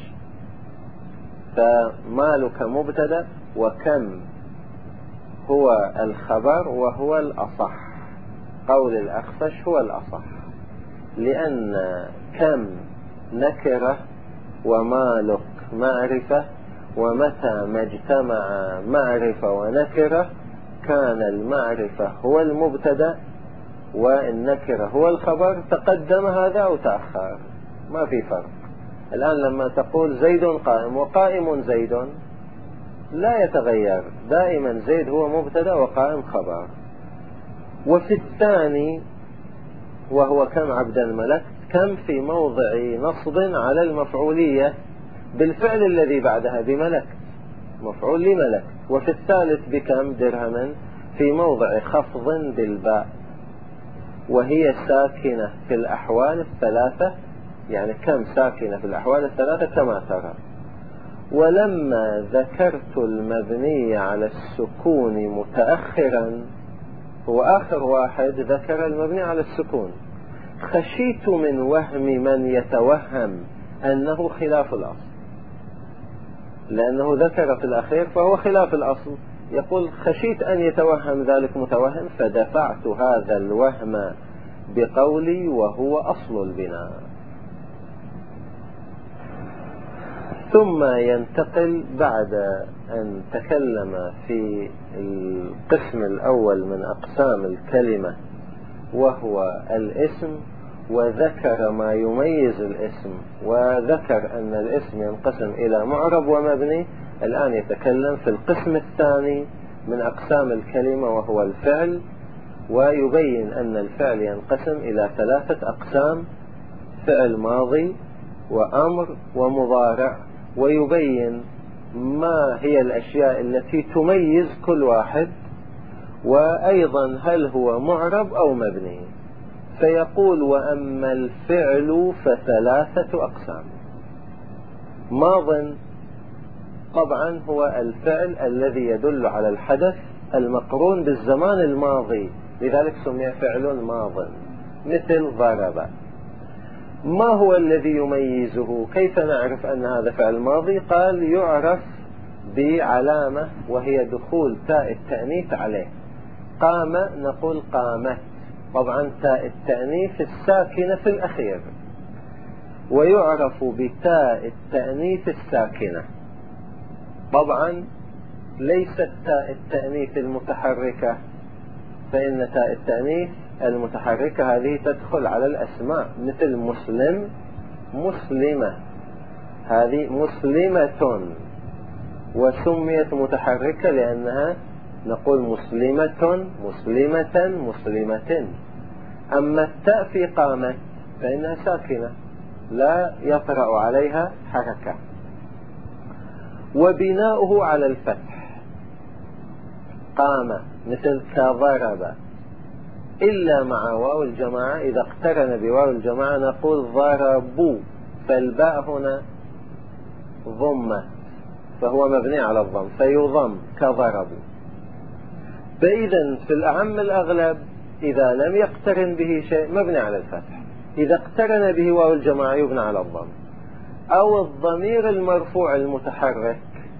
فمالك مبتدأ وكم هو الخبر، وهو الأصح، قول الأخفش هو الأصح، لأن كم نكرة ومالك معرفة، ومتى ما اجتمع معرفة ونكرة كان المعرفة هو المبتدأ والنكرة هو الخبر، تقدم هذا أو تأخر ما في فرق. الآن لما تقول زيد قائم وقائم زيد لا يتغير، دائما زيد هو مبتدأ وقائم خبر. وفي الثاني وهو كم عبدا ملكت، كم في موضع نصب على المفعولية بالفعل الذي بعدها بملك، مفعول لملك. وفي الثالث بكم درهما في موضع خفض بالباء، وهي ساكنة في الأحوال الثلاثة، يعني كم ساكنة في الأحوال الثلاثة كما ترى. ولما ذكرت المبني على السكون متأخرا، هو آخر واحد ذكر المبني على السكون، خشيت من وهم من يتوهم أنه خلاف الأصل، لأنه ذكر في الأخير فهو خلاف الأصل. يقول خشيت أن يتوهم ذلك متوهم، فدفعت هذا الوهم بقولي وهو أصل البناء. ثم ينتقل بعد أن تكلم في القسم الأول من أقسام الكلمة وهو الاسم، وذكر ما يميز الاسم، وذكر أن الاسم ينقسم إلى معرب ومبني. الآن يتكلم في القسم الثاني من أقسام الكلمة وهو الفعل، ويبين أن الفعل ينقسم إلى ثلاثة أقسام: فعل ماضي وأمر ومضارع، ويبين ما هي الأشياء التي تميز كل واحد، وأيضا هل هو معرب أو مبني. فيقول وأما الفعل فثلاثة أقسام. ماض طبعا هو الفعل الذي يدل على الحدث المقرون بالزمان الماضي، لذلك سمي فعل ماض، مثل ضرب. ما هو الذي يميزه؟ كيف نعرف أن هذا فعل ماضي؟ قال يعرف بعلامة وهي دخول تاء التأنيث عليه. قام نقول قامت، طبعا تاء التأنيث الساكنة في الأخير، ويعرف بتاء التأنيث الساكنة، طبعا ليست تاء التأنيث المتحركة، فإن تاء التأنيث المتحركة هذه تدخل على الأسماء، مثل مسلم مسلمة، هذه مسلمة، وسميت متحركة لأنها نقول مسلمة مسلمة مسلمة. أما التاء في قامت فإنها ساكنة لا يطرأ عليها حركة. وبناؤه على الفتح، قام مثل كضرب، إلا مع واو الجماعة، إذا اقترن بواو الجماعة نقول ضربوا، فالباء هنا ضمة، فهو مبني على الضم، فيضم كضربوا. فإذا في الأعم الأغلب إذا لم يقترن به شيء مبني على الفتح، إذا اقترن به واو الجماعة يبنى على الضم. أو الضمير المرفوع المتحرك،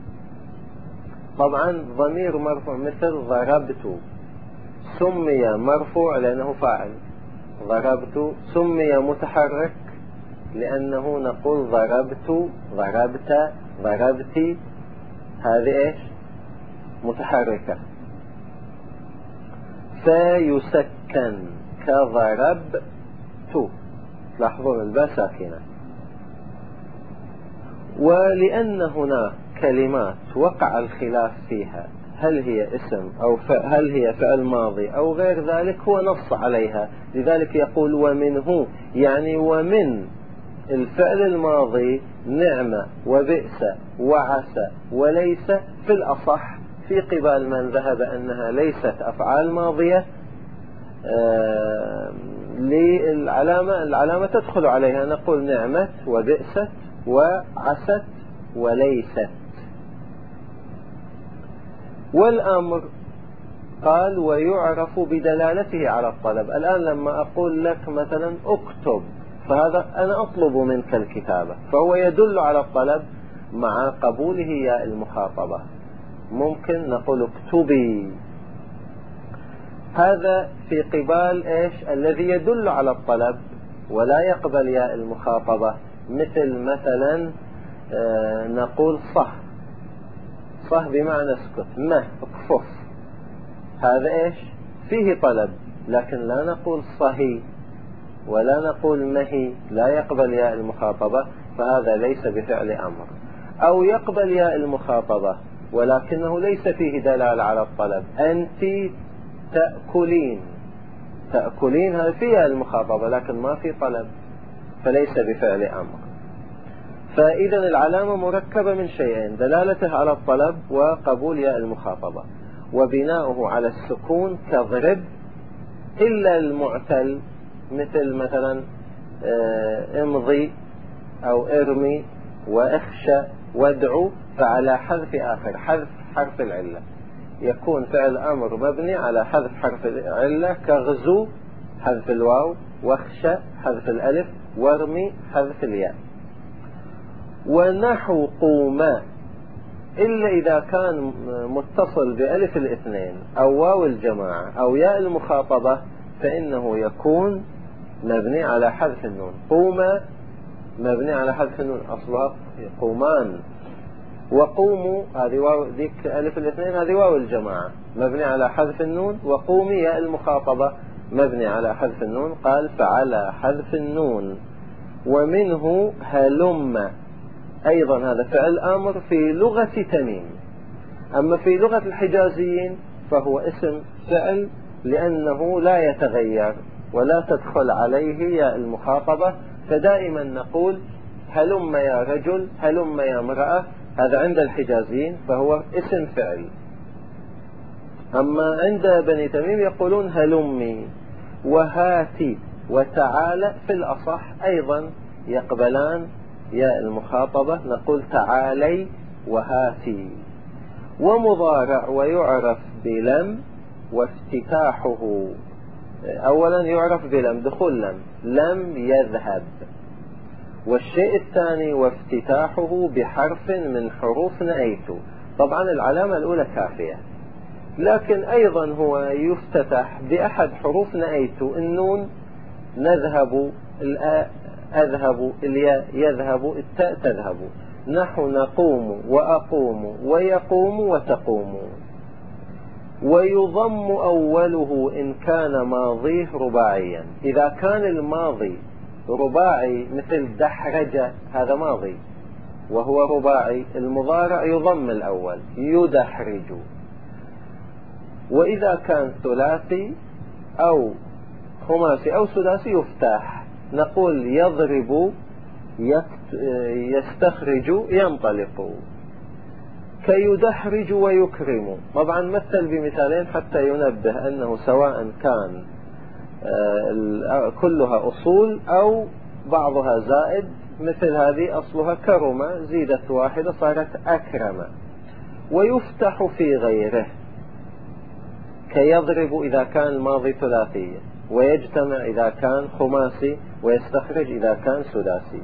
طبعا ضمير مرفوع مثل ضربت سمي مرفوع لأنه فاعل، ضربت سمي متحرك لأنه نقول ضربت، ضربت، ضربتي، هذه إيش؟ متحركة. فيسكن كضربت، لاحظون الباء ساكنة. ولأن هناك كلمات وقع الخلاف فيها هل هي اسم أو هل هي فعل ماضي أو غير ذلك، هو نص عليها، لذلك يقول ومنه، يعني ومن الفعل الماضي نعمة وبئس وعسى وليس، في الأصح في قبال من ذهب أنها ليست أفعال ماضية، العلامة تدخل عليها، نقول نعمت وبئست وعست وليست. والأمر قال ويعرف بدلالته على الطلب. الآن لما أقول لك مثلا اكتب، فهذا أنا أطلب منك الكتابة، فهو يدل على الطلب مع قبوله ياء المخاطبة. ممكن نقول اكتبي، هذا في قبال إيش؟ الذي يدل على الطلب ولا يقبل ياء المخاطبة، مثلا نقول صح، صح بمعنى اسكت، ما اكفف، هذا إيش؟ فيه طلب، لكن لا نقول صهي ولا نقول مهي، لا يقبل ياء المخاطبة، فهذا ليس بفعل أمر. أو يقبل ياء المخاطبة ولكنه ليس فيه دلالة على الطلب، أنت تأكلين، تأكلين هذا فيها المخاطبة لكن ما في طلب، فليس بفعل أمر. فإذا العلامة مركبة من شيئين، دلالته على الطلب وقبول ياء المخاطبة، وبناؤه على السكون كضرب، إلا المعتل مثلا امضي أو ارمي واخشى وادعو، فعلى حذف آخر، حذف حرف العلة، يكون فعل أمر مبني على حذف حرف العلة، كغزو حذف الواو، واخشى حذف الألف، وارمي حذف الياء. ونحو قوما إلا إذا كان متصل بألف الاثنين أو واو الجماعة أو ياء المخاطبة فإنه يكون مبني على حذف النون. قوما مبني على حذف النون، أصلها قومان. وقوموا هذه واو، ذيك ألف الاثنين هذه واو الجماعة مبني على حذف النون، وقومي ياء المخاطبة مبني على حذف النون. قال فعلى حذف النون. ومنه هلم، أيضا هذا فعل أمر في لغة تميم، أما في لغة الحجازيين فهو اسم فعل لأنه لا يتغير ولا تدخل عليه ياء المخاطبة، فدائما نقول هلم يا رجل، هلم يا امرأة، هذا عند الحجازيين فهو اسم فعل. أما عند بني تميم يقولون هلمي. وهاتي وتعالى في الأصح أيضا يقبلان ياء المخاطبة، نقول تعالي وهاتي. ومضارع ويعرف بلم وافتتاحه، أولا يعرف بلم، دخول لم يذهب. والشيء الثاني وافتتاحه بحرف من حروف نأيت. طبعا العلامة الأولى كافية، لكن أيضا هو يفتتح بأحد حروف نأيت، النون نذهب، الآء أذهب، الياء يذهب، التاء تذهب. نحو نقوم وأقوم ويقوم وتقوم. ويضم أوله إن كان ماضيه رباعيا، إذا كان الماضي رباعي مثل دحرج هذا ماضي وهو رباعي، المضارع يضم الأول يدحرج. وإذا كان ثلاثي أو خماسي أو سداسي يفتح، نقول يضرب، يستخرج، ينطلق. كيدحرج ويكرم، طبعا مثل بمثالين حتى ينبه أنه سواء كان كلها أصول أو بعضها زائد مثل هذه أصلها كرم، زيدت واحدة صارت أكرم. ويفتح في غيره كيضرب إذا كان الماضي ثلاثي، ويجتمع إذا كان خماسي، ويستخرج إذا كان سداسي.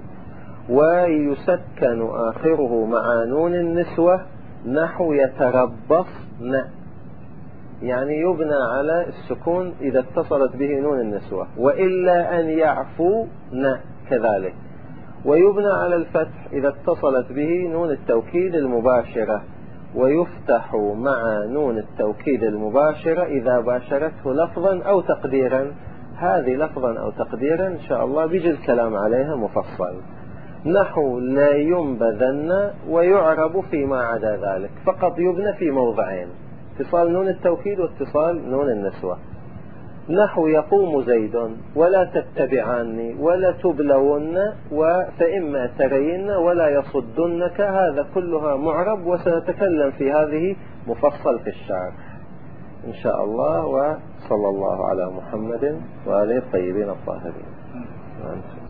ويسكن آخره مع نون النسوة نحو يتربصن، يعني يبنى على السكون إذا اتصلت به نون النسوة، وإلا أن يعفون كذلك. ويبنى على الفتح إذا اتصلت به نون التوكيد المباشرة، ويفتح مع نون التوكيد المباشرة إذا باشرته لفظا أو تقديرا. هذه لفظا أو تقديرا إن شاء الله بيجي الكلام عليها مفصل. نحو لا ينبذن، ويعرب فيما عدا ذلك، فقط يبنى في موضعين: اتصال نون التوكيد واتصال نون النسوة. نحو يقوم زيد، ولا تتبعاني، ولا تبلون، فإما ترين ولا يصدنك. هذا كلها معرب، وسنتكلم في هذه مفصل في الشعر إن شاء الله. وصلى الله على محمد وآله الطيبين الطاهرين.